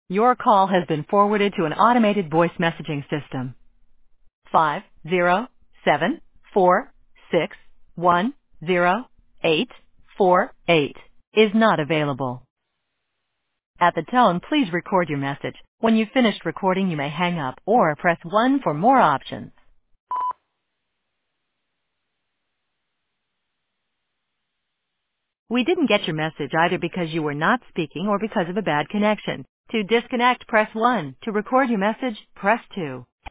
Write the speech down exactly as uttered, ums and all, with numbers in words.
Your call has been forwarded to an automated voice messaging system. Five zero seven four six one zero eight four eight is not available. At the tone, please record your message. When you've finished recording, you may hang up or press one for more options. We didn't get your message either because you were not speaking or because of a bad connection. To disconnect, press one. To record your message, press two.